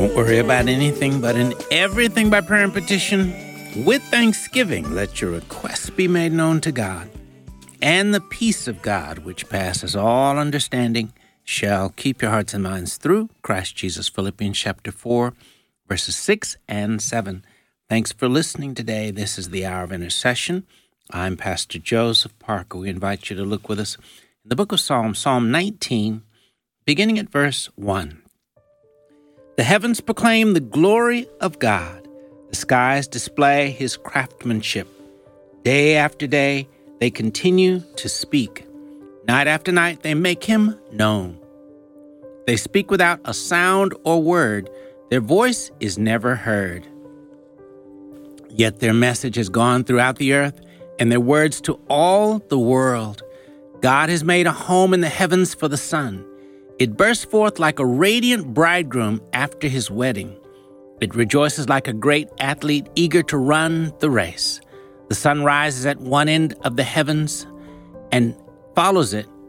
Don't worry about anything, but in everything by prayer and petition, with thanksgiving, let your requests be made known to God. And the peace of God, which passes all understanding, shall keep your hearts and minds through Christ Jesus. Philippians chapter 4, verses 6 and 7. Thanks for listening today. This is the Hour of Intercession. I'm Pastor Joseph Parker. We invite you to look with us in the book of Psalms, Psalm 19, beginning at verse 1. The heavens proclaim the glory of God. The skies display his craftsmanship. Day after day, they continue to speak. Night after night, they make him known. They speak without a sound or word. Their voice is never heard. Yet their message has gone throughout the earth, and their words to all the world. God has made a home in the heavens for the sun. It bursts forth like a radiant bridegroom after his wedding. It rejoices like a great athlete eager to run the race. The sun rises at one end of the heavens and follows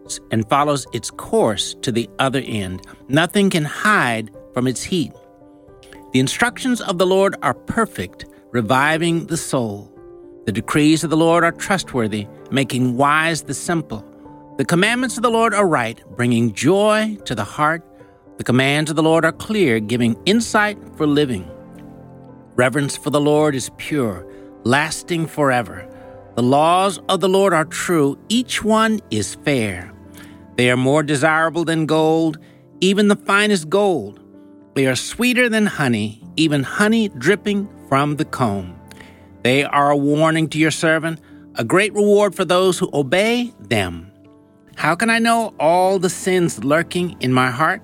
its course to the other end. Nothing can hide from its heat. The instructions of the Lord are perfect, reviving the soul. The decrees of the Lord are trustworthy, making wise the simple. The commandments of the Lord are right, bringing joy to the heart. The commands of the Lord are clear, giving insight for living. Reverence for the Lord is pure, lasting forever. The laws of the Lord are true, each one is fair. They are more desirable than gold, even the finest gold. They are sweeter than honey, even honey dripping from the comb. They are a warning to your servant, a great reward for those who obey them. How can I know all the sins lurking in my heart?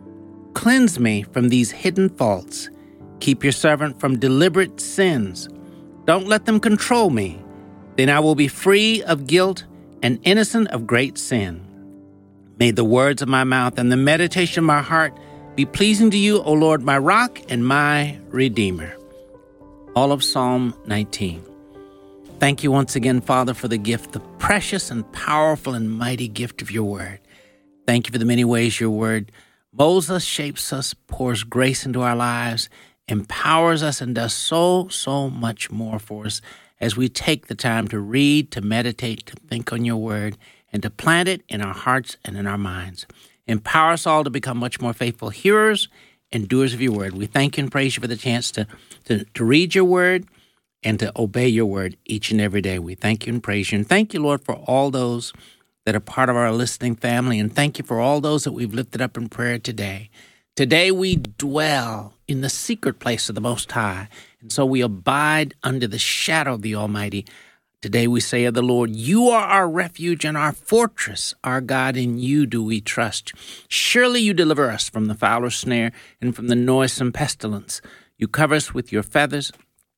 Cleanse me from these hidden faults. Keep your servant from deliberate sins. Don't let them control me. Then I will be free of guilt and innocent of great sin. May the words of my mouth and the meditation of my heart be pleasing to you, O Lord, my rock and my redeemer. All of Psalm 19. Thank you once again, Father, for the gift, the precious and powerful and mighty gift of your word. Thank you for the many ways your word molds us, shapes us, pours grace into our lives, empowers us, and does so much more for us as we take the time to read, to meditate, to think on your word, and to plant it in our hearts and in our minds. Empower us all to become much more faithful hearers and doers of your word. We thank you and praise you for the chance to read your word and to obey your word each and every day. We thank you and praise you. And thank you, Lord, for all those that are part of our listening family. And thank you for all those that we've lifted up in prayer today. Today we dwell in the secret place of the Most High. And so we abide under the shadow of the Almighty. Today we say of the Lord, you are our refuge and our fortress. Our God, in you do we trust. Surely you deliver us from the fowler's snare and from the noisome pestilence. You cover us with your feathers,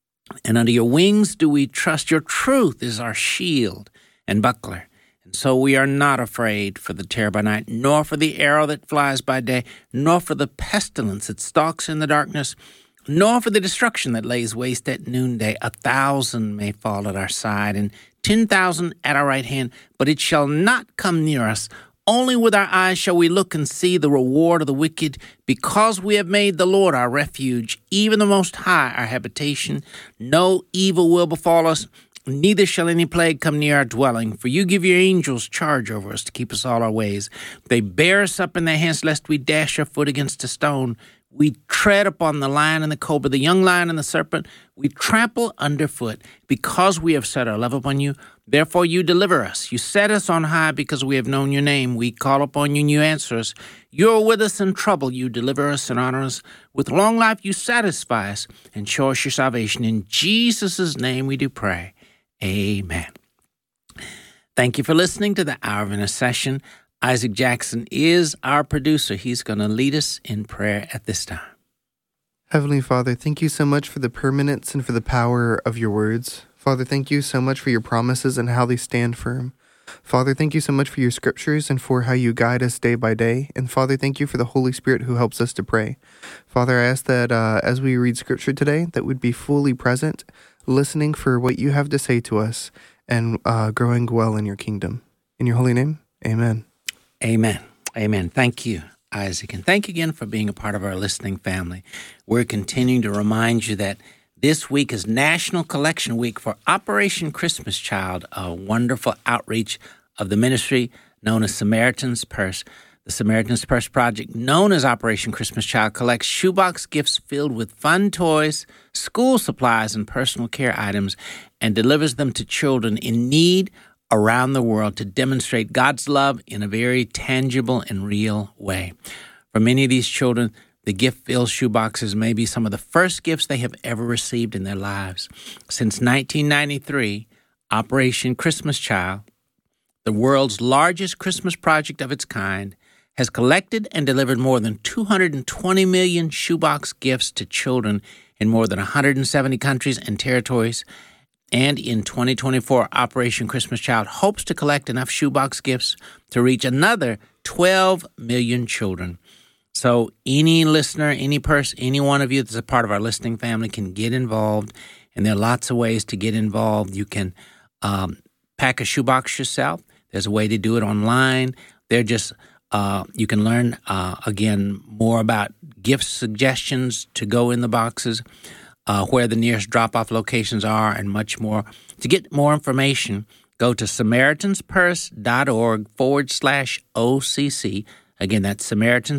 and under your wings do we trust. Your truth is our shield and buckler. And so we are not afraid for the terror by night, nor for the arrow that flies by day, nor for the pestilence that stalks in the darkness, nor for the destruction that lays waste at noonday. 1,000 may fall at our side, and 10,000 at our right hand, but it shall not come near us. Only with our eyes shall we look and see the reward of the wicked, because we have made the Lord our refuge, even the Most High our habitation. No evil will befall us, neither shall any plague come near our dwelling. For you give your angels charge over us to keep us all our ways. They bear us up in their hands, lest we dash our foot against a stone. We tread upon the lion and the cobra, the young lion and the serpent. We trample underfoot, because we have set our love upon you. Therefore you deliver us. You set us on high because we have known your name. We call upon you and you answer us. You are with us in trouble. You deliver us and honor us. With long life you satisfy us and show us your salvation. In Jesus' name we do pray. Amen. Thank you for listening to the Hour of Intercession. Isaac Jackson is our producer. He's going to lead us in prayer at this time. Heavenly Father, thank you so much for the permanence and for the power of your words. Father, thank you so much for your promises and how they stand firm. Father, thank you so much for your scriptures and for how you guide us day by day. And Father, thank you for the Holy Spirit who helps us to pray. Father, I ask that as we read scripture today, that we'd be fully present, listening for what you have to say to us, and growing well in your kingdom. In your holy name, amen. Amen. Amen. Thank you. Isaac. And thank you again for being a part of our listening family. We're continuing to remind you that this week is National Collection Week for Operation Christmas Child, a wonderful outreach of the ministry known as Samaritan's Purse. The Samaritan's Purse Project, known as Operation Christmas Child, collects shoebox gifts filled with fun toys, school supplies, and personal care items and delivers them to children in need around the world to demonstrate God's love in a very tangible and real way. For many of these children, the gift-filled shoeboxes may be some of the first gifts they have ever received in their lives. Since 1993, Operation Christmas Child, the world's largest Christmas project of its kind, has collected and delivered more than 220 million shoebox gifts to children in more than 170 countries and territories. And in 2024, Operation Christmas Child hopes to collect enough shoebox gifts to reach another 12 million children. So any listener, any person, any one of you that's a part of our listening family can get involved. And there are lots of ways to get involved. You can pack a shoebox yourself. There's a way to do it online. You can learn, again, more about gift suggestions to go in the boxes, where the nearest drop-off locations are, and much more. To get more information, go to SamaritansPurse.org/OCC. Again, that's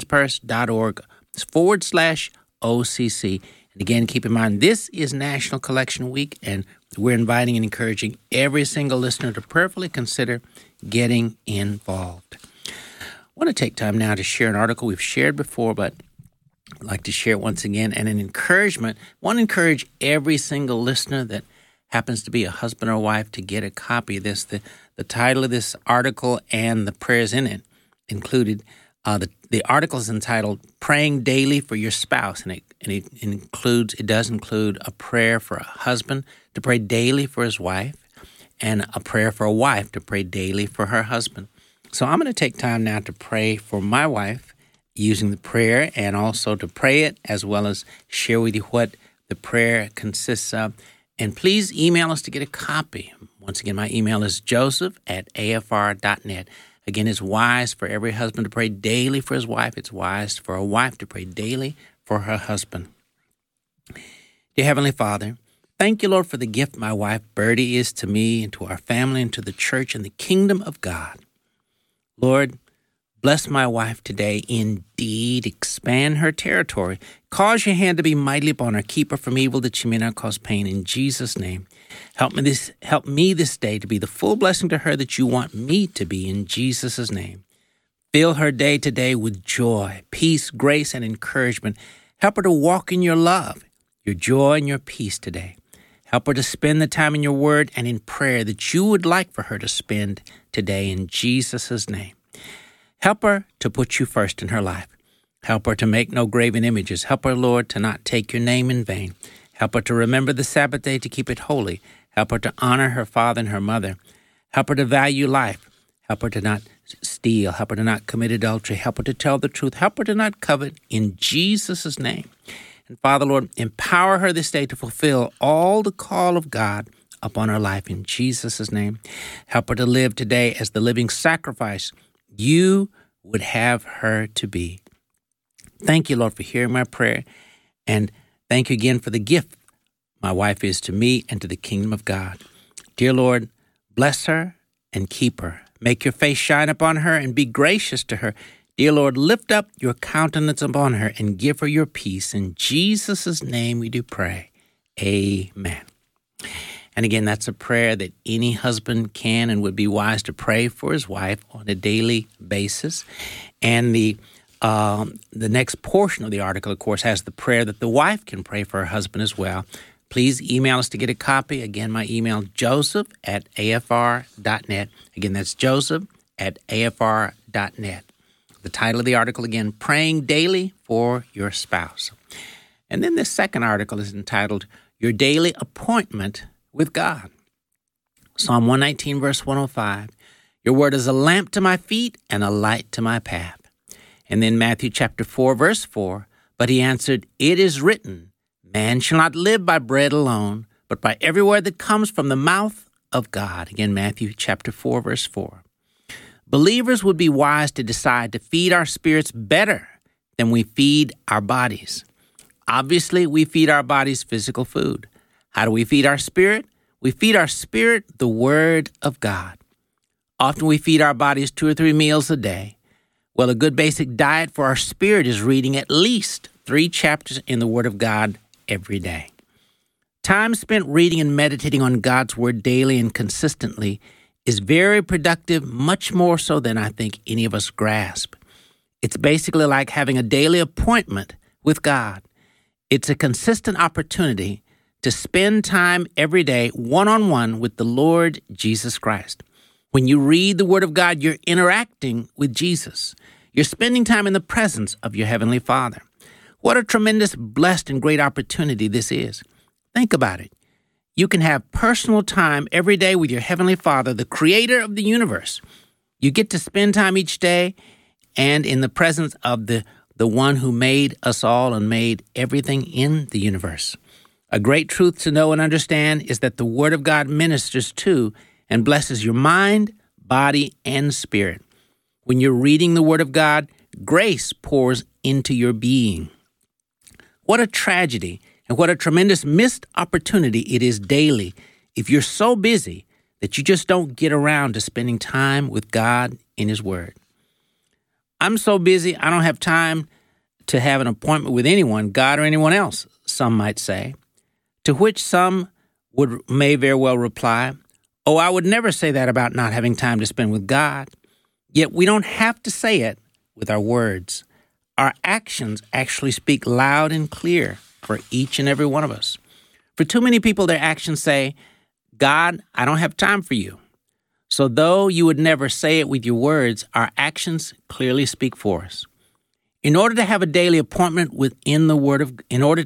SamaritansPurse.org/OCC. And again, keep in mind, this is National Collection Week, and we're inviting and encouraging every single listener to prayerfully consider getting involved. I want to take time now to share an article we've shared before, but I'd like to share it once again, and an encouragement. I want to encourage every single listener that happens to be a husband or wife to get a copy of this. The title of this article and the prayers in it included. The article is entitled "Praying Daily for Your Spouse," and it does include a prayer for a husband to pray daily for his wife, and a prayer for a wife to pray daily for her husband. So I'm going to take time now to pray for my wife using the prayer, and also to pray it as well as share with you what the prayer consists of. And please email us to get a copy. Once again, my email is joseph@afr.net. Again, it's wise for every husband to pray daily for his wife. It's wise for a wife to pray daily for her husband. Dear Heavenly Father, thank you, Lord, for the gift my wife Birdie is to me and to our family and to the church and the kingdom of God. Lord, bless my wife today. Indeed, expand her territory. Cause your hand to be mightily upon her. Keep her from evil, that she may not cause pain. In Jesus' name, help me this day to be the full blessing to her that you want me to be. In Jesus' name, fill her day today with joy, peace, grace, and encouragement. Help her to walk in your love, your joy, and your peace today. Help her to spend the time in your word and in prayer that you would like for her to spend today. In Jesus' name. Help her to put you first in her life. Help her to make no graven images. Help her, Lord, to not take your name in vain. Help her to remember the Sabbath day, to keep it holy. Help her to honor her father and her mother. Help her to value life. Help her to not steal. Help her to not commit adultery. Help her to tell the truth. Help her to not covet, in Jesus' name. And Father, Lord, empower her this day to fulfill all the call of God upon her life, in Jesus' name. Help her to live today as the living sacrifice you would have her to be. Thank you, Lord, for hearing my prayer. And thank you again for the gift my wife is to me and to the kingdom of God. Dear Lord, bless her and keep her. Make your face shine upon her and be gracious to her. Dear Lord, lift up your countenance upon her and give her your peace. In Jesus' name we do pray. Amen. And again, that's a prayer that any husband can and would be wise to pray for his wife on a daily basis. And the next portion of the article, of course, has the prayer that the wife can pray for her husband as well. Please email us to get a copy. Again, my email, joseph@afr.net. Again, that's joseph@afr.net. The title of the article, again, Praying Daily for Your Spouse. And then the second article is entitled, Your Daily Appointment with God. Psalm 119, verse 105, Your word is a lamp to my feet and a light to my path. And then Matthew chapter 4, verse 4, But he answered, It is written, Man shall not live by bread alone, but by every word that comes from the mouth of God. Again, Matthew chapter 4, verse 4. Believers would be wise to decide to feed our spirits better than we feed our bodies. Obviously, we feed our bodies physical food. How do we feed our spirit? We feed our spirit the Word of God. Often we feed our bodies 2 or 3 meals a day. Well, a good basic diet for our spirit is reading at least 3 chapters in the Word of God every day. Time spent reading and meditating on God's Word daily and consistently is very productive, much more so than I think any of us grasp. It's basically like having a daily appointment with God. It's a consistent opportunity to spend time every day one-on-one with the Lord Jesus Christ. When you read the Word of God, you're interacting with Jesus. You're spending time in the presence of your Heavenly Father. What a tremendous, blessed, and great opportunity this is. Think about it. You can have personal time every day with your Heavenly Father, the Creator of the universe. You get to spend time each day and in the presence of the one who made us all and made everything in the universe. A great truth to know and understand is that the Word of God ministers to and blesses your mind, body, and spirit. When you're reading the Word of God, grace pours into your being. What a tragedy and what a tremendous missed opportunity it is daily if you're so busy that you just don't get around to spending time with God in His Word. I'm so busy, I don't have time to have an appointment with anyone, God or anyone else, some might say. To which some may very well reply, oh, I would never say that about not having time to spend with God. Yet we don't have to say it with our words. Our actions actually speak loud and clear for each and every one of us. For too many people, their actions say, God, I don't have time for you. So though you would never say it with your words, our actions clearly speak for us. In order to have a daily appointment in the Word of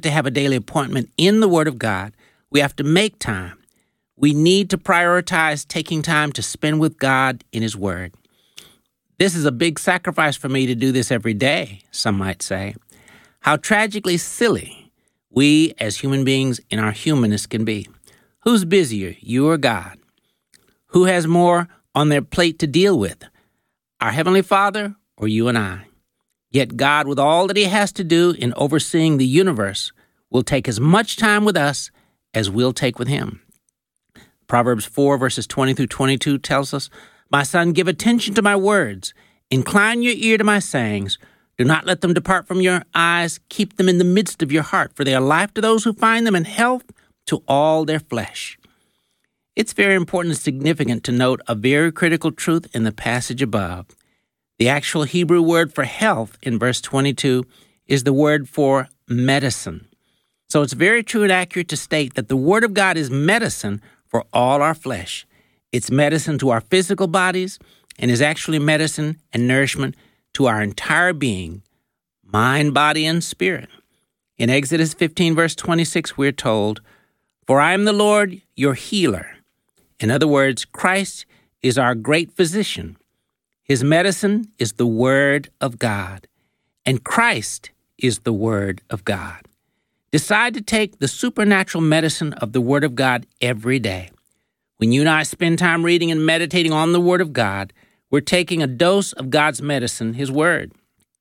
God, we have to make time. We need to prioritize taking time to spend with God in His Word. This is a big sacrifice for me to do this every day, some might say. How tragically silly we as human beings in our humanness can be. Who's busier, you or God? Who has more on their plate to deal with? Our Heavenly Father or you and I? Yet God, with all that He has to do in overseeing the universe, will take as much time with us as we'll take with Him. Proverbs 4, verses 20 through 22 tells us, My son, give attention to my words. Incline your ear to my sayings. Do not let them depart from your eyes. Keep them in the midst of your heart, for they are life to those who find them and health to all their flesh. It's very important and significant to note a very critical truth in the passage above. The actual Hebrew word for health in verse 22 is the word for medicine. So it's very true and accurate to state that the Word of God is medicine for all our flesh. It's medicine to our physical bodies and is actually medicine and nourishment to our entire being, mind, body, and spirit. In Exodus 15, verse 26, we're told, For I am the Lord, your healer. In other words, Christ is our great physician. His medicine is the Word of God, and Christ is the Word of God. Decide to take the supernatural medicine of the Word of God every day. When you and I spend time reading and meditating on the Word of God, we're taking a dose of God's medicine, His Word.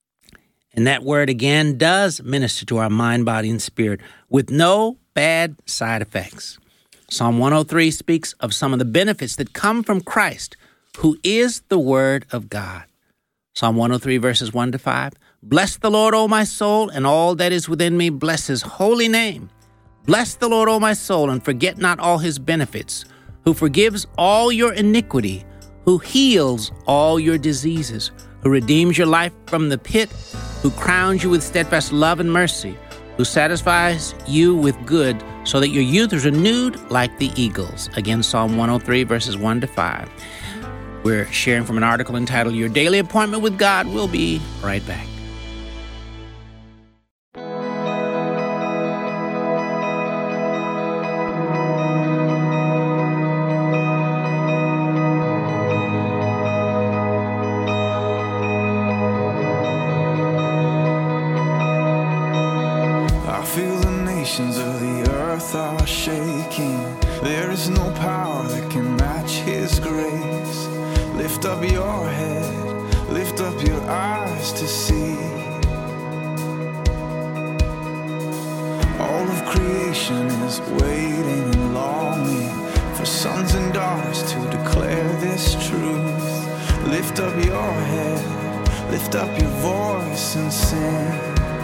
And that Word, again, does minister to our mind, body, and spirit with no bad side effects. Psalm 103 speaks of some of the benefits that come from Christ, who is the Word of God. Psalm 103, verses 1 to 5. Bless the Lord, O my soul, and all that is within me. Bless His holy name. Bless the Lord, O my soul, and forget not all His benefits, who forgives all your iniquity, who heals all your diseases, who redeems your life from the pit, who crowns you with steadfast love and mercy, who satisfies you with good, so that your youth is renewed like the eagles. Again, Psalm 103, verses 1 to 5. We're sharing from an article entitled, Your Daily Appointment with God. We'll be right back. I feel the nations of the earth are shaking. There is no power that can match His grace. Lift up your head, lift up your eyes to see. All of creation is waiting and longing for sons and daughters to declare this truth. Lift up your head, lift up your voice and sing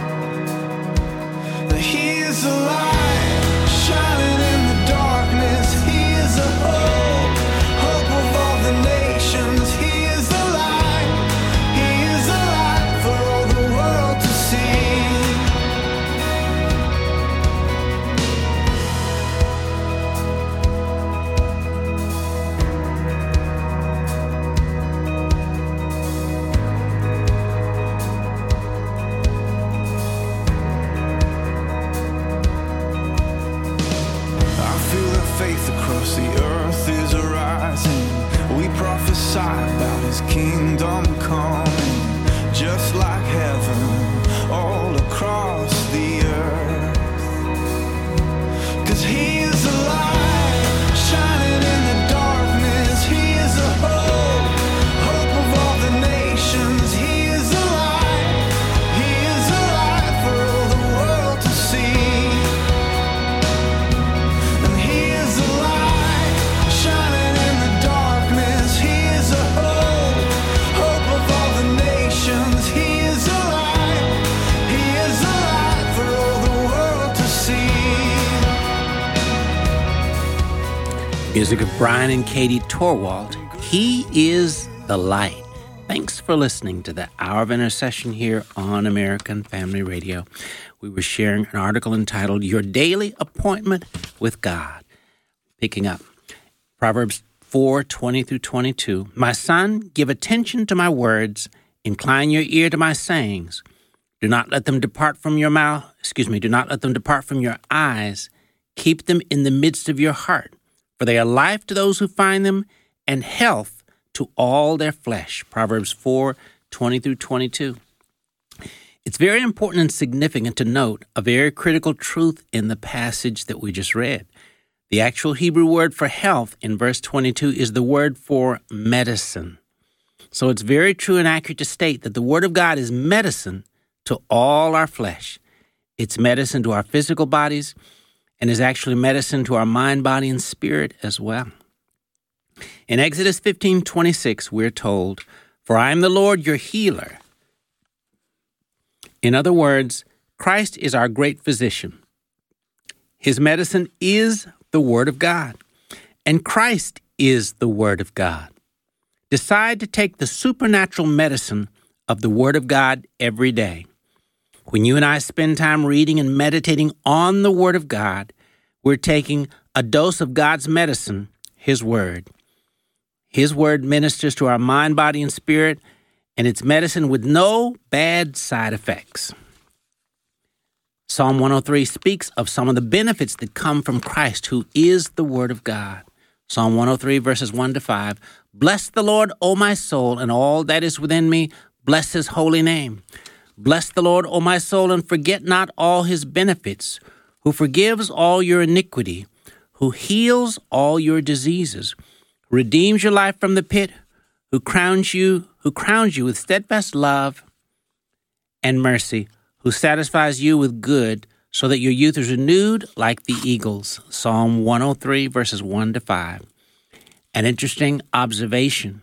that He is the light shining in the darkness. He is the hope, hope of all the nations. He is the light, He is the light for all the world to see. Faith across the earth is arising. We prophesy about His kingdom coming, just like heaven all across the earth. 'Cause He is the light shining in the darkness. He is the hope, hope of all the nations. He is the light, He is the light for all the world to see. Music of Brian and Katie Torwalt. He is the light. Thanks for listening to the Hour of Intercession here on American Family Radio. We were sharing an article entitled Your Daily Appointment with God. Picking up Proverbs 4:20-22. My son, give attention to my words. Incline your ear to my sayings. Do not let them depart from your mouth. Do not let them depart from your eyes. Keep them in the midst of your heart. For they are life to those who find them, and health to all their flesh. Proverbs 4:20-22. It's very important and significant to note a very critical truth in the passage that we just read. The actual Hebrew word for health in verse 22 is the word for medicine. So it's very true and accurate to state that the Word of God is medicine to all our flesh. It's medicine to our physical bodies, and is actually medicine to our mind, body, and spirit as well. In Exodus 15:26, we're told, For I am the Lord your healer. In other words, Christ is our great physician. His medicine is the Word of God, and Christ is the Word of God. Decide to take the supernatural medicine of the Word of God every day. When you and I spend time reading and meditating on the Word of God, we're taking a dose of God's medicine, His Word. His Word ministers to our mind, body, and spirit, and it's medicine with no bad side effects. Psalm 103 speaks of some of the benefits that come from Christ, who is the Word of God. Psalm 103, verses 1-5. Bless the Lord, O my soul, and all that is within me. Bless His holy name. Bless the Lord, O my soul, and forget not all His benefits, who forgives all your iniquity, who heals all your diseases, who redeems your life from the pit, who crowns you with steadfast love and mercy, who satisfies you with good, so that your youth is renewed like the eagles. Psalm 103, verses 1-5. An interesting observation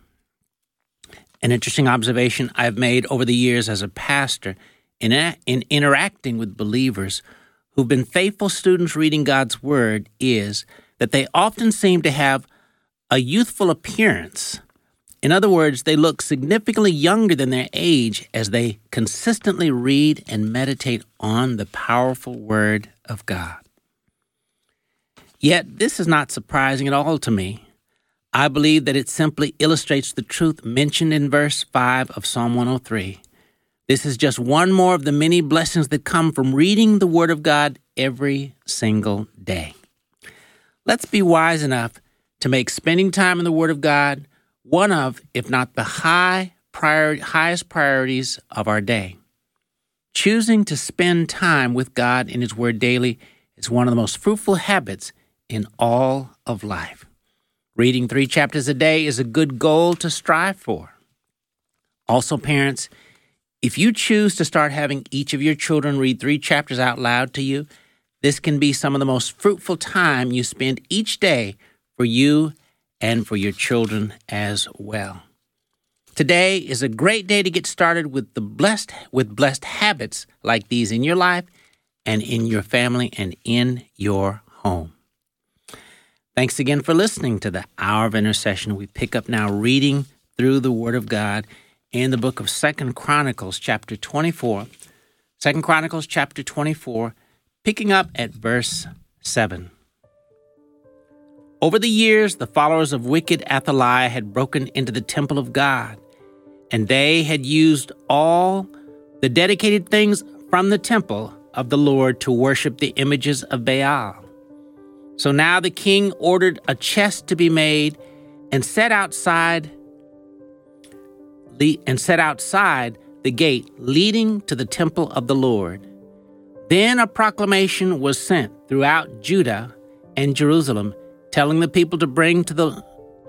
I've made over the years as a pastor in interacting with believers who've been faithful students reading God's Word is that they often seem to have a youthful appearance. In other words, they look significantly younger than their age as they consistently read and meditate on the powerful Word of God. Yet, this is not surprising at all to me. I believe that it simply illustrates the truth mentioned in verse 5 of Psalm 103. This is just one more of the many blessings that come from reading the Word of God every single day. Let's be wise enough to make spending time in the Word of God one of, if not the highest priorities of our day. Choosing to spend time with God in His Word daily is one of the most fruitful habits in all of life. Reading 3 chapters a day is a good goal to strive for. Also, parents, if you choose to start having each of your children read 3 chapters out loud to you, this can be some of the most fruitful time you spend each day for you and for your children as well. Today is a great day to get started with blessed habits like these in your life and in your family and in your home. Thanks again for listening to the Hour of Intercession. We pick up now reading through the Word of God in the book of 2 Chronicles chapter 24. 2 Chronicles chapter 24, picking up at verse 7. Over the years, the followers of wicked Athaliah had broken into the temple of God, and they had used all the dedicated things from the temple of the Lord to worship the images of Baal. So now the king ordered a chest to be made and set outside the gate leading to the temple of the Lord. Then a proclamation was sent throughout Judah and Jerusalem, telling the people to bring to the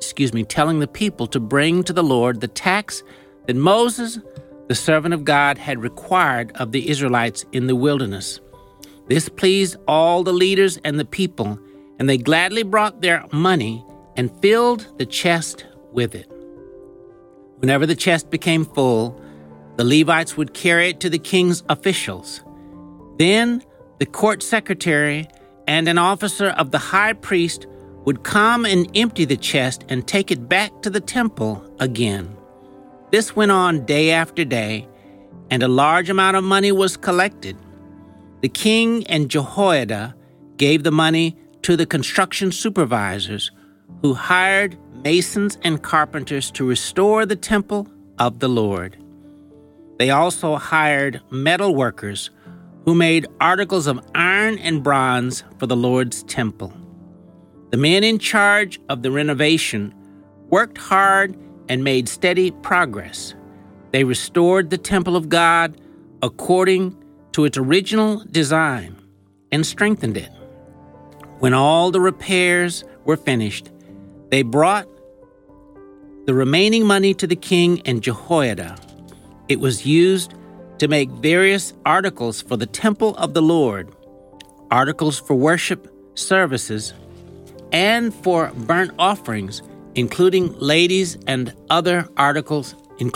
Lord the tax that Moses, the servant of God, had required of the Israelites in the wilderness. This pleased all the leaders and the people, and they gladly brought their money and filled the chest with it. Whenever the chest became full, the Levites would carry it to the king's officials. Then the court secretary and an officer of the high priest would come and empty the chest and take it back to the temple again. This went on day after day, and a large amount of money was collected. The king and Jehoiada gave the money to the construction supervisors, who hired masons and carpenters to restore the temple of the Lord. They also hired metal workers who made articles of iron and bronze for the Lord's temple. The men in charge of the renovation worked hard and made steady progress. They restored the temple of God according to its original design and strengthened it. When all the repairs were finished, they brought the remaining money to the king and Jehoiada. It was used to make various articles for the temple of the Lord, articles for worship services, and for burnt offerings, including ladles and other articles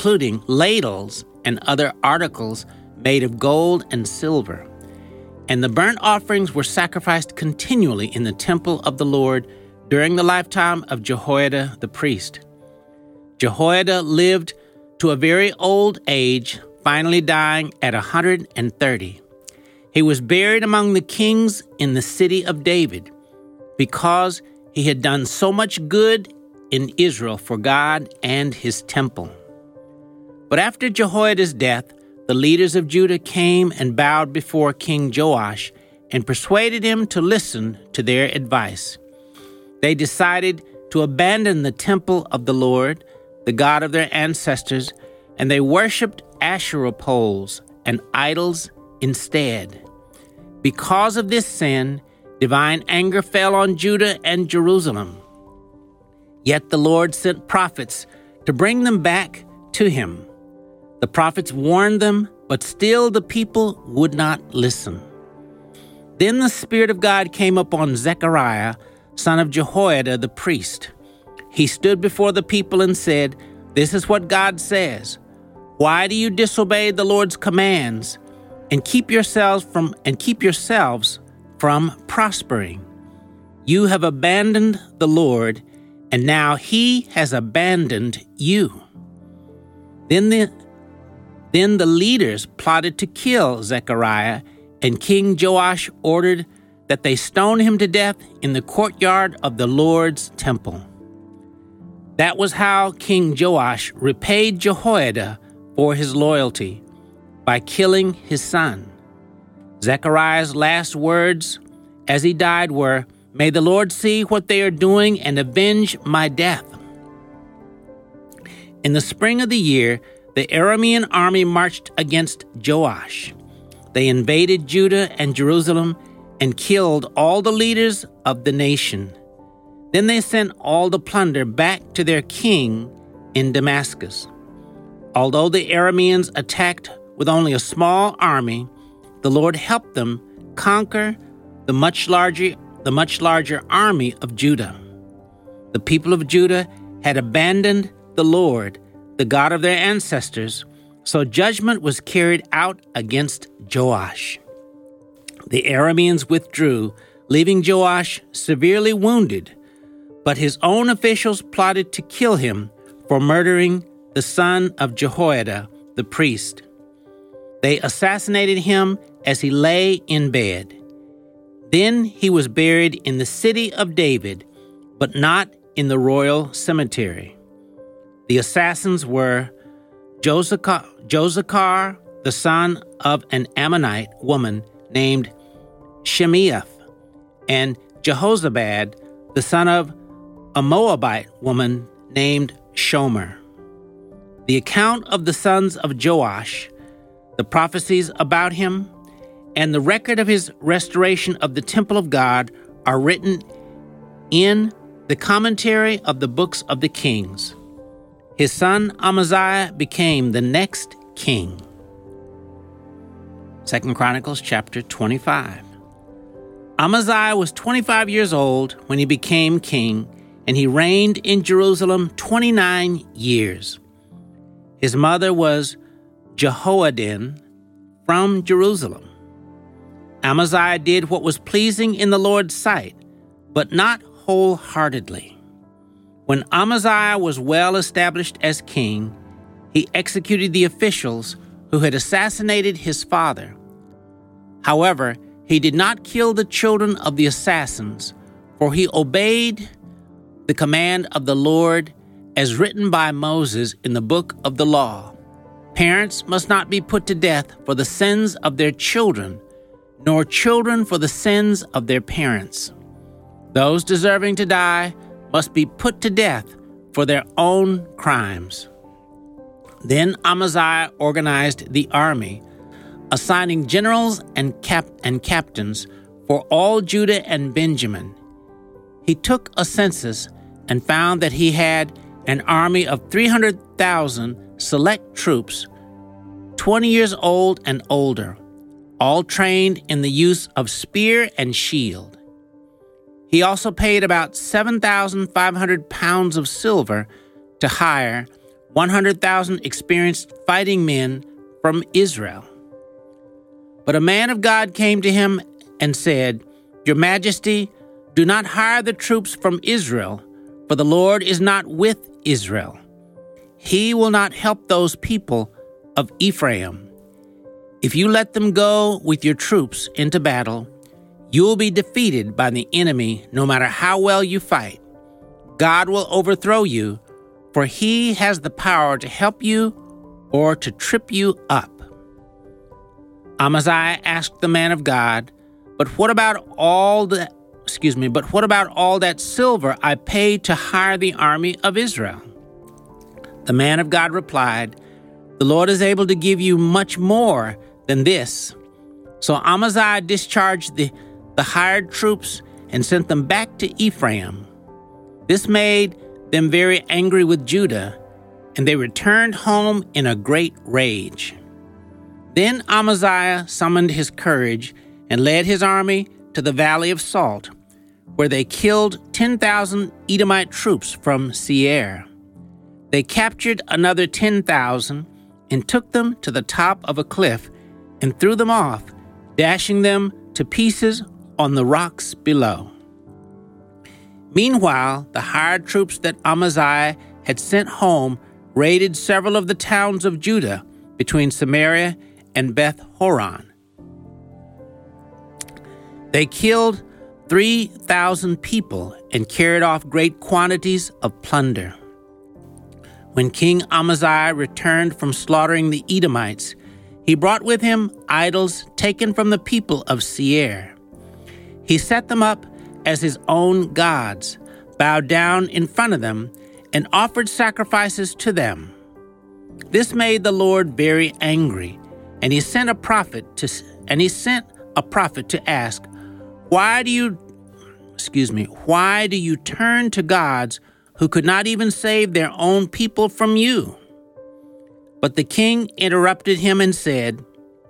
made of gold and silver. And the burnt offerings were sacrificed continually in the temple of the Lord during the lifetime of Jehoiada the priest. Jehoiada lived to a very old age, finally dying at 130. He was buried among the kings in the city of David because he had done so much good in Israel for God and his temple. But after Jehoiada's death, the leaders of Judah came and bowed before King Joash and persuaded him to listen to their advice. They decided to abandon the temple of the Lord, the God of their ancestors, and they worshipped Asherah poles and idols instead. Because of this sin, divine anger fell on Judah and Jerusalem. Yet the Lord sent prophets to bring them back to him. The prophets warned them, but still the people would not listen. Then the Spirit of God came upon Zechariah, son of Jehoiada the priest. He stood before the people and said, "This is what God says. Why do you disobey the Lord's commands and keep yourselves from prospering? You have abandoned the Lord, and now he has abandoned you." Then the leaders plotted to kill Zechariah, and King Joash ordered that they stone him to death in the courtyard of the Lord's temple. That was how King Joash repaid Jehoiada for his loyalty, by killing his son. Zechariah's last words as he died were, "May the Lord see what they are doing and avenge my death." In the spring of the year, the Aramean army marched against Joash. They invaded Judah and Jerusalem and killed all the leaders of the nation. Then they sent all the plunder back to their king in Damascus. Although the Arameans attacked with only a small army, the Lord helped them conquer the much larger army of Judah. The people of Judah had abandoned the Lord, the God of their ancestors, so judgment was carried out against Joash. The Arameans withdrew, leaving Joash severely wounded, but his own officials plotted to kill him for murdering the son of Jehoiada, the priest. They assassinated him as he lay in bed. Then he was buried in the city of David, but not in the royal cemetery. The assassins were Josachar, the son of an Ammonite woman named Shemeath, and Jehozabad, the son of a Moabite woman named Shomer. The account of the sons of Joash, the prophecies about him, and the record of his restoration of the temple of God are written in the commentary of the books of the kings. His son Amaziah became the next king. 2 Chronicles chapter 25. Amaziah was 25 years old when he became king, and he reigned in Jerusalem 29 years. His mother was Jehoaddin from Jerusalem. Amaziah did what was pleasing in the Lord's sight, but not wholeheartedly. When Amaziah was well established as king, he executed the officials who had assassinated his father. However, he did not kill the children of the assassins, for he obeyed the command of the Lord as written by Moses in the book of the law. Parents must not be put to death for the sins of their children, nor children for the sins of their parents. Those deserving to die must be put to death for their own crimes. Then Amaziah organized the army, assigning generals and captains for all Judah and Benjamin. He took a census and found that he had an army of 300,000 select troops, 20 years old and older, all trained in the use of spear and shield. He also paid about 7,500 pounds of silver to hire 100,000 experienced fighting men from Israel. But a man of God came to him and said, "Your Majesty, do not hire the troops from Israel, for the Lord is not with Israel. He will not help those people of Ephraim. If you let them go with your troops into battle, you will be defeated by the enemy no matter how well you fight. God will overthrow you, for he has the power to help you or to trip you up." Amaziah asked the man of God, But what about all that silver I paid to hire the army of Israel?" The man of God replied, "The Lord is able to give you much more than this." So Amaziah discharged the hired troops and sent them back to Ephraim. This made them very angry with Judah, and they returned home in a great rage. Then Amaziah summoned his courage and led his army to the Valley of Salt, where they killed 10,000 Edomite troops from Seir. They captured another 10,000 and took them to the top of a cliff and threw them off, dashing them to pieces on the rocks below. Meanwhile, the hired troops that Amaziah had sent home raided several of the towns of Judah between Samaria and Beth Horon. They killed 3,000 people and carried off great quantities of plunder. When King Amaziah returned from slaughtering the Edomites, he brought with him idols taken from the people of Seir. He set them up as his own gods, bowed down in front of them, and offered sacrifices to them. This made the Lord very angry, and he sent a prophet to ask, "Why do you why do you turn to gods who could not even save their own people from you? But the king interrupted him and said,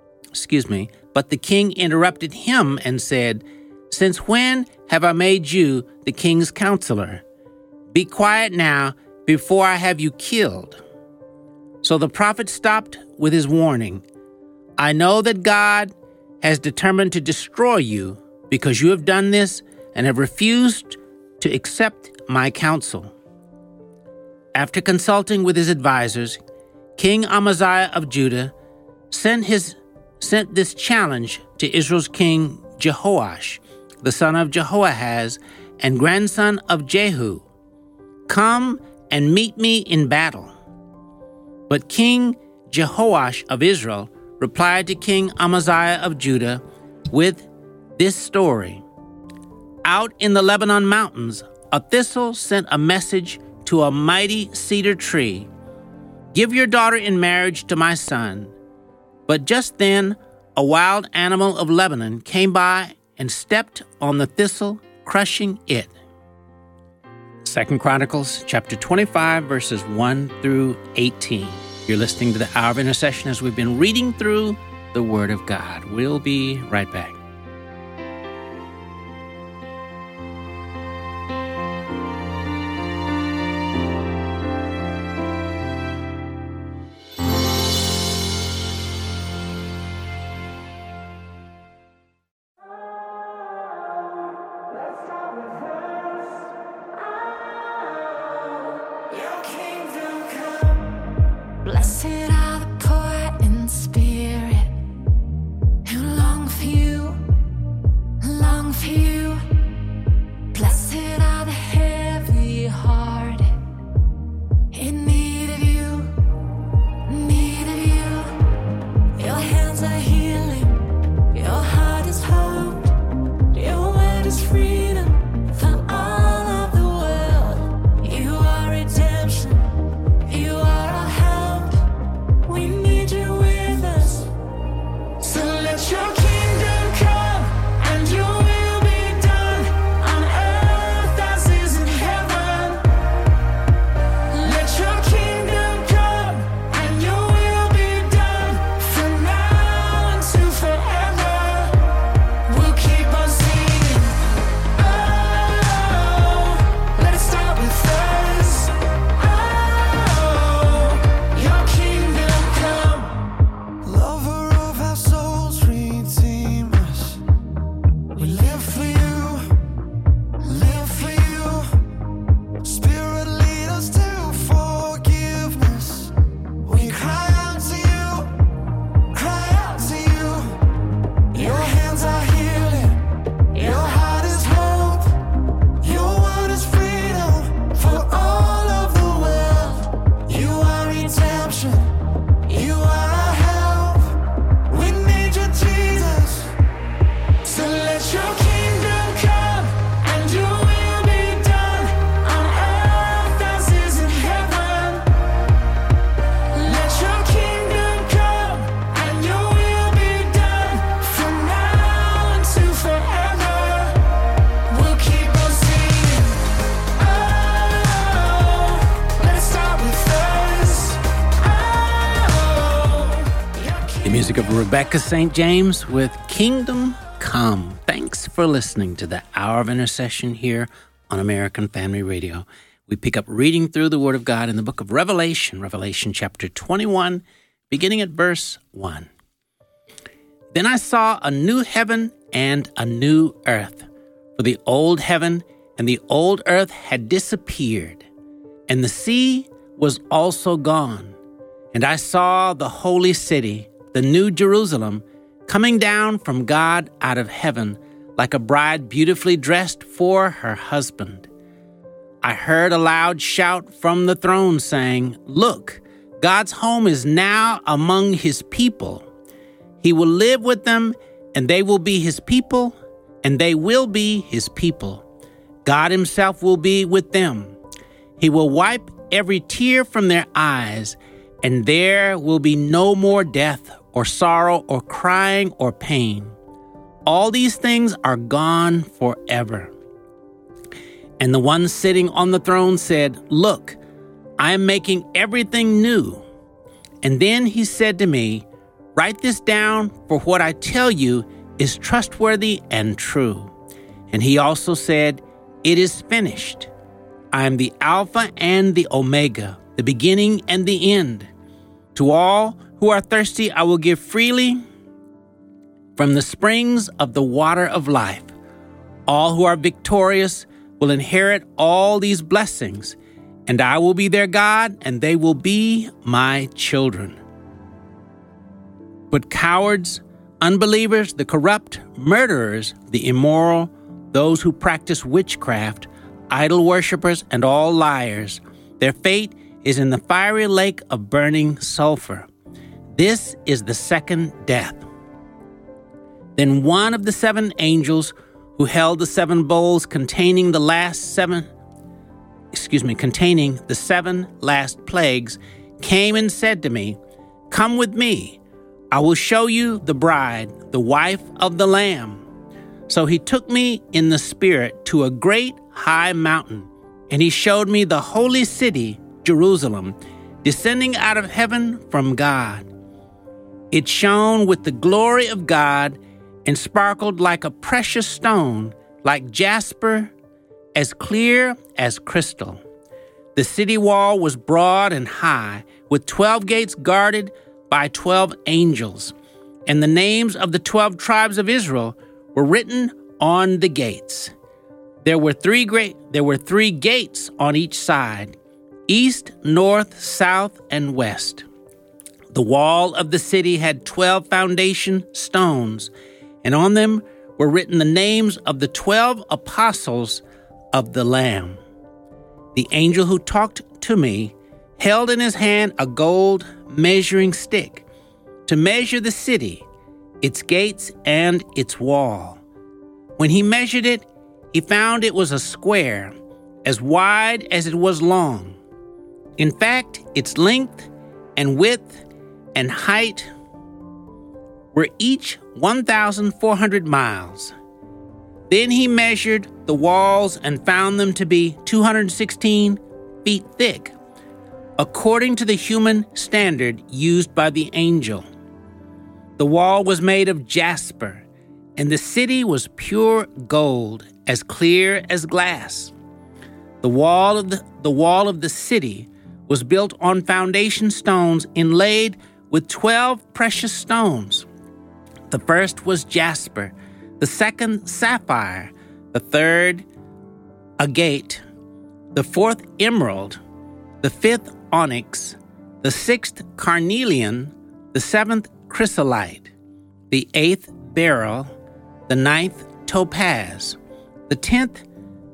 Since when have I made you the king's counselor? Be quiet now before I have you killed. So the prophet stopped with his warning. I know that God has determined to destroy you because you have done this and have refused to accept my counsel. After consulting with his advisors, King Amaziah of Judah sent this challenge to Israel's king Jehoash, the son of Jehoahaz and grandson of Jehu. Come and meet me in battle. But King Jehoash of Israel replied to King Amaziah of Judah with this story. Out in the Lebanon mountains, a thistle sent a message to a mighty cedar tree. Give your daughter in marriage to my son. But just then, a wild animal of Lebanon came by and stepped on the thistle, crushing it. 2 Chronicles chapter 25, verses 1 through 18. You're listening to the Hour of Intercession as we've been reading through the Word of God. We'll be right back. Blessed are the poor in spirit, who long for you, long for you. Blessed are the heavy-hearted, in need of you, need of you. Your hands are healing, your heart is hope, your word is freedom for all of the world. You are redemption, you are our help. We need you with us. So let your kingdom come and your will be done on earth as is in heaven. Let your kingdom come and your will be done from now until forever. We'll keep on singing. Oh, let it start with us. Oh, your kingdom come. Lover of our souls, redeem us. We live for you, live for you. Spirit, lead us to forgiveness. We cry out to you, cry out to you. Your hands are healing, your heart is hope, your word is freedom for all of the world. You are redemption, you are our help. We need you, Jesus. So let your kingdom come and your will be done on earth as is in heaven. Let your kingdom come and your will be done from now until forever. We'll keep on singing. Oh, let it start with us. Oh, your The music of Rebecca St. James with Kingdom Come. Thanks for listening to the Hour of Intercession here on American Family Radio. We pick up reading through the Word of God in the book of Revelation, Revelation chapter 21, beginning at verse 1. Then I saw a new heaven and a new earth, for the old heaven and the old earth had disappeared, and the sea was also gone. And I saw the holy city, the new Jerusalem, coming down from God out of heaven, like a bride beautifully dressed for her husband. I heard a loud shout from the throne saying, Look, God's home is now among his people. He will live with them, and they will be his people, and they will be his people. God himself will be with them. He will wipe every tear from their eyes, and there will be no more death or sorrow or crying or pain. All these things are gone forever. And the one sitting on the throne said, "Look, I am making everything new." And then he said to me, "Write this down, for what I tell you is trustworthy and true." And he also said, "It is finished. I am the Alpha and the Omega, the beginning and the end. To all who are thirsty, I will give freely from the springs of the water of life. All who are victorious will inherit all these blessings, and I will be their God, and they will be my children. But cowards, unbelievers, the corrupt, murderers, the immoral, those who practice witchcraft, idol worshippers, and all liars, their fate is in the fiery lake of burning sulfur. This is the second death." Then one of the 7 angels who held the 7 bowls containing the 7 last plagues came and said to me, "Come with me. I will show you the bride, the wife of the Lamb." So he took me in the Spirit to a great high mountain, and he showed me the holy city, Jerusalem, descending out of heaven from God. It shone with the glory of God and sparkled like a precious stone, like jasper, as clear as crystal. The city wall was broad and high, with 12 gates guarded by 12 angels, and the names of the 12 tribes of Israel were written on the gates. There were three gates on each side, east, north, south, and west. The wall of the city had 12 foundation stones, and on them were written the names of the 12 apostles of the Lamb. The angel who talked to me held in his hand a gold measuring stick to measure the city, its gates, and its wall. When he measured it, he found it was a square, as wide as it was long. In fact, its length and width and height were each 1,400 miles. Then he measured the walls and found them to be 216 feet thick, according to the human standard used by the angel. The wall was made of jasper, and the city was pure gold, as clear as glass. The wall of the city was built on foundation stones inlaid with 12 precious stones. The first was jasper, the second sapphire, the third agate, the fourth emerald, the fifth onyx, the sixth carnelian, the seventh chrysolite, the eighth beryl, the ninth topaz, the 10th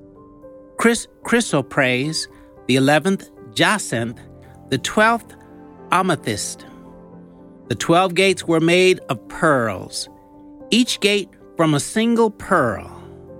chrysoprase, the 11th jacinth, the 12th amethyst. The 12 gates were made of pearls, each gate from a single pearl.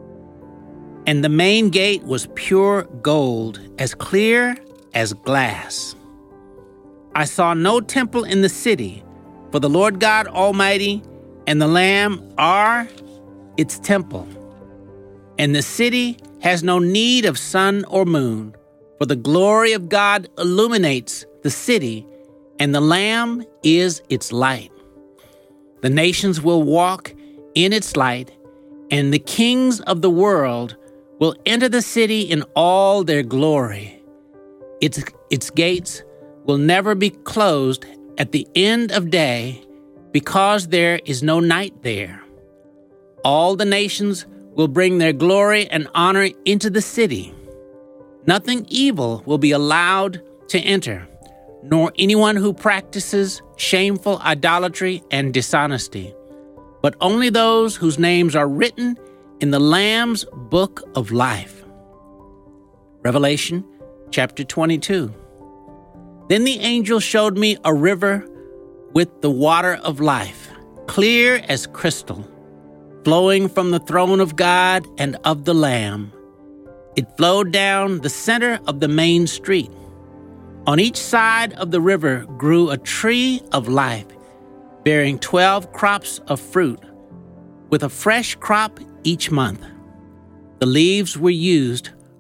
And the main gate was pure gold, as clear as glass. I saw no temple in the city, for the Lord God Almighty and the Lamb are its temple. And the city has no need of sun or moon, for the glory of God illuminates the city, and the Lamb is its light. The nations will walk in its light, and the kings of the world will enter the city in all their glory. Its gates will never be closed at the end of day, because there is no night there. All the nations will bring their glory and honor into the city. Nothing evil will be allowed to enter, nor anyone who practices shameful idolatry and dishonesty, but only those whose names are written in the Lamb's book of life. Revelation chapter 22. Then the angel showed me a river with the water of life, clear as crystal, flowing from the throne of God and of the Lamb. It flowed down the center of the main street. On each side of the river grew a tree of life, bearing 12 crops of fruit, with a fresh crop each month. The leaves were used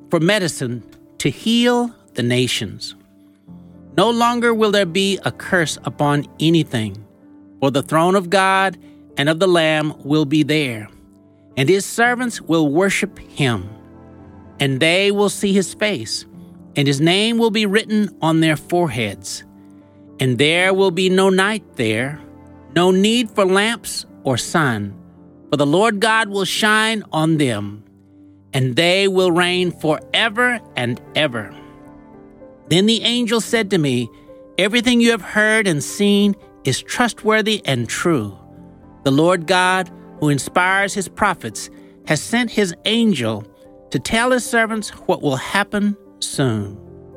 for medicine to heal the nations. No longer will there be a curse upon anything, for the throne of God and of the Lamb will be there, and his servants will worship him, and they will see his face, and his name will be written on their foreheads. And there will be no night there, no need for lamps or sun, for the Lord God will shine on them, and they will reign forever and ever. Then the angel said to me, "Everything you have heard and seen is trustworthy and true. The Lord God, who inspires his prophets, has sent his angel to tell his servants what will happen soon.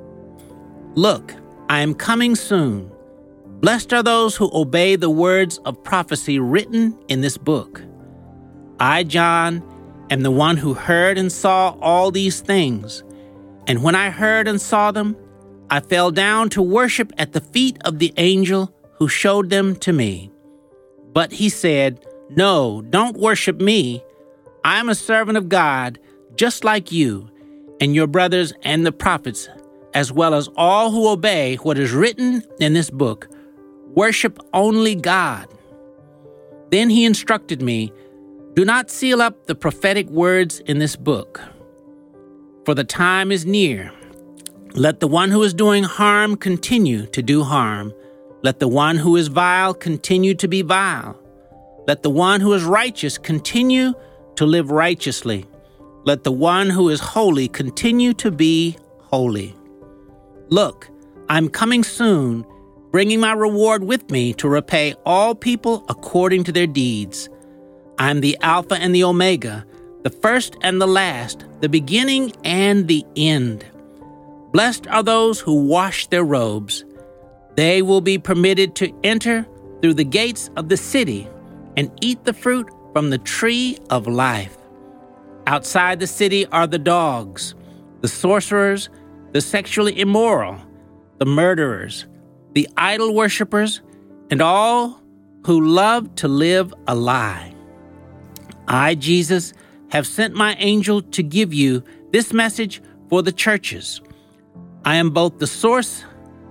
Look, I am coming soon. Blessed are those who obey the words of prophecy written in this book. I, John, am the one who heard and saw all these things. And when I heard and saw them, I fell down to worship at the feet of the angel who showed them to me. But he said, 'No, don't worship me. I am a servant of God, just like you, and your brothers and the prophets, as well as all who obey what is written in this book. Worship only God.' Then he instructed me, 'Do not seal up the prophetic words in this book, for the time is near. Let the one who is doing harm continue to do harm. Let the one who is vile continue to be vile. Let the one who is righteous continue to live righteously. Let the one who is holy continue to be holy. Look, I'm coming soon, bringing my reward with me to repay all people according to their deeds. I'm the Alpha and the Omega, the first and the last, the beginning and the end. Blessed are those who wash their robes. They will be permitted to enter through the gates of the city and eat the fruit from the tree of life. Outside the city are the dogs, the sorcerers, the sexually immoral, the murderers, the idol worshippers, and all who love to live a lie. I, Jesus, have sent my angel to give you this message for the churches. I am both the source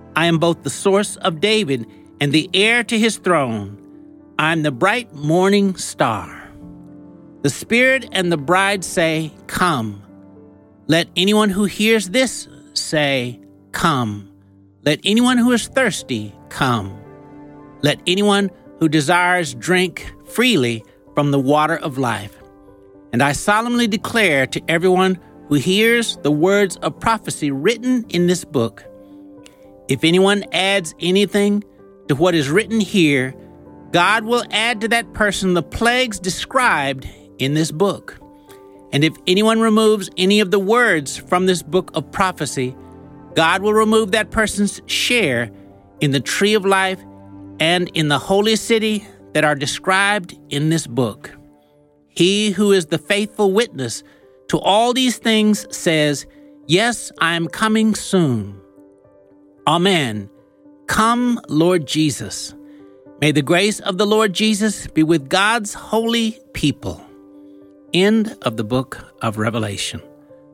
of David and the heir to his throne. I am the bright morning star. The Spirit and the bride say, 'Come.' Let anyone who hears this say, 'Come.' Let anyone who is thirsty come. Let anyone who desires drink freely from the water of life. And I solemnly declare to everyone who hears the words of prophecy written in this book, if anyone adds anything to what is written here, God will add to that person the plagues described in this book. And if anyone removes any of the words from this book of prophecy, God will remove that person's share in the tree of life and in the holy city that are described in this book. He who is the faithful witness to all these things says, 'Yes, I am coming soon.' Amen. Come, Lord Jesus. May the grace of the Lord Jesus be with God's holy people." End of the book of Revelation.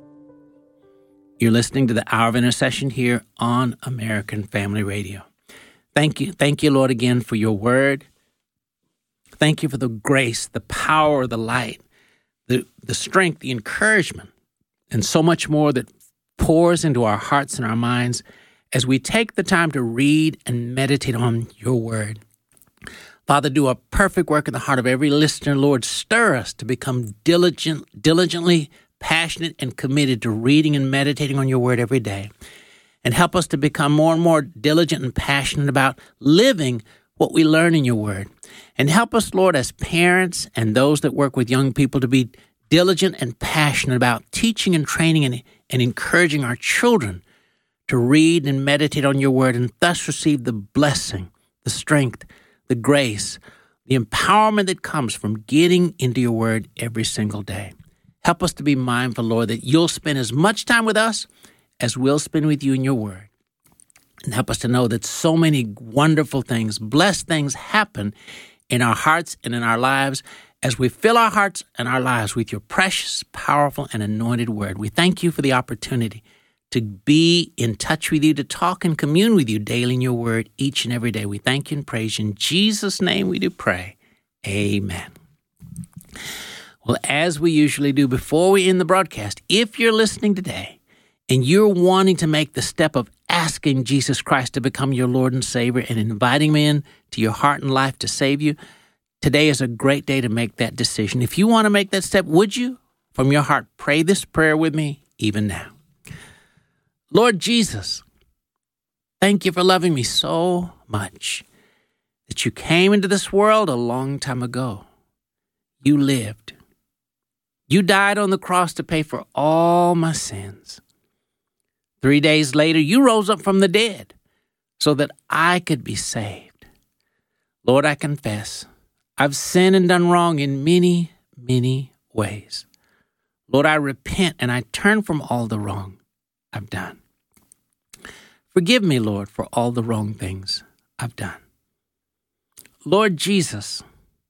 You're listening to the Hour of Intercession here on American Family Radio. Thank you, Lord, again for your word. Thank you for the grace, the power, the light, the strength, the encouragement, and so much more that pours into our hearts and our minds as we take the time to read and meditate on your word. Father, do a perfect work in the heart of every listener. Lord, stir us to become diligently passionate and committed to reading and meditating on your word every day. And help us to become more and more diligent and passionate about living what we learn in your word. And help us, Lord, as parents and those that work with young people to be diligent and passionate about teaching and training and encouraging our children to read and meditate on your word and thus receive the blessing, the strength, the grace, the empowerment that comes from getting into your word every single day. Help us to be mindful, Lord, that you'll spend as much time with us as we'll spend with you in your word. And help us to know that so many wonderful things, blessed things happen in our hearts and in our lives as we fill our hearts and our lives with your precious, powerful, and anointed word. We thank you for the opportunity to be in touch with you, to talk and commune with you daily in your word each and every day. We thank you and praise you. In Jesus' name we do pray. Amen. Well, as we usually do before we end the broadcast, if you're listening today and you're wanting to make the step of asking Jesus Christ to become your Lord and Savior and inviting him in to your heart and life to save you, today is a great day to make that decision. If you want to make that step, would you, from your heart, pray this prayer with me even now? Lord Jesus, thank you for loving me so much that you came into this world a long time ago. You lived. You died on the cross to pay for all my sins. 3 days later, you rose up from the dead so that I could be saved. Lord, I confess I've sinned and done wrong in many, many ways. Lord, I repent and I turn from all the wrong I've done. Forgive me, Lord, for all the wrong things I've done. Lord Jesus,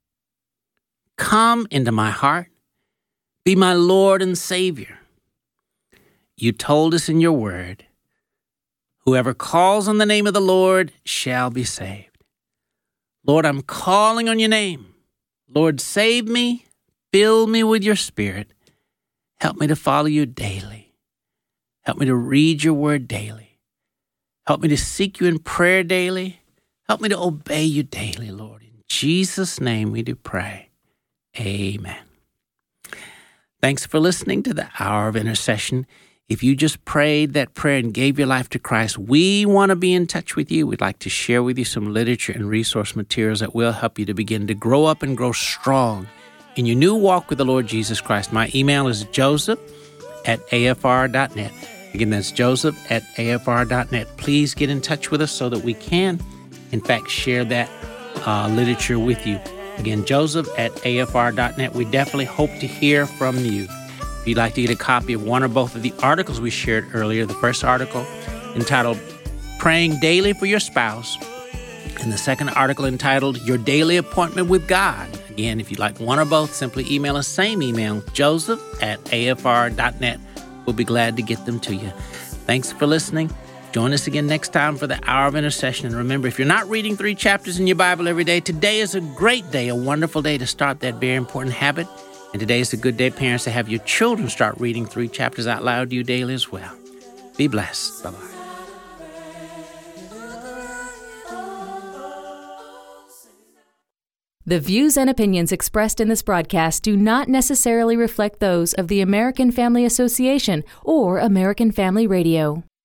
come into my heart. Be my Lord and Savior. You told us in your word, whoever calls on the name of the Lord shall be saved. Lord, I'm calling on your name. Lord, save me. Fill me with your Spirit. Help me to follow you daily. Help me to read your word daily. Help me to seek you in prayer daily. Help me to obey you daily, Lord. In Jesus' name we do pray. Amen. Thanks for listening to the Hour of Intercession. If you just prayed that prayer and gave your life to Christ, we want to be in touch with you. We'd like to share with you some literature and resource materials that will help you to begin to grow up and grow strong in your new walk with the Lord Jesus Christ. My email is joseph@afr.net. Again, that's joseph@afr.net. Please get in touch with us so that we can, in fact, share that literature with you. Again, joseph@afr.net. We definitely hope to hear from you. If you'd like to get a copy of one or both of the articles we shared earlier, the first article entitled Praying Daily for Your Spouse, and the second article entitled Your Daily Appointment with God. Again, if you'd like one or both, simply email us, same email, joseph@afr.net. We'll be glad to get them to you. Thanks for listening. Join us again next time for the Hour of Intercession. And remember, if you're not reading 3 chapters in your Bible every day, today is a great day, a wonderful day to start that very important habit. And today is a good day, parents, to have your children start reading 3 chapters out loud to you daily as well. Be blessed. Bye-bye. The views and opinions expressed in this broadcast do not necessarily reflect those of the American Family Association or American Family Radio.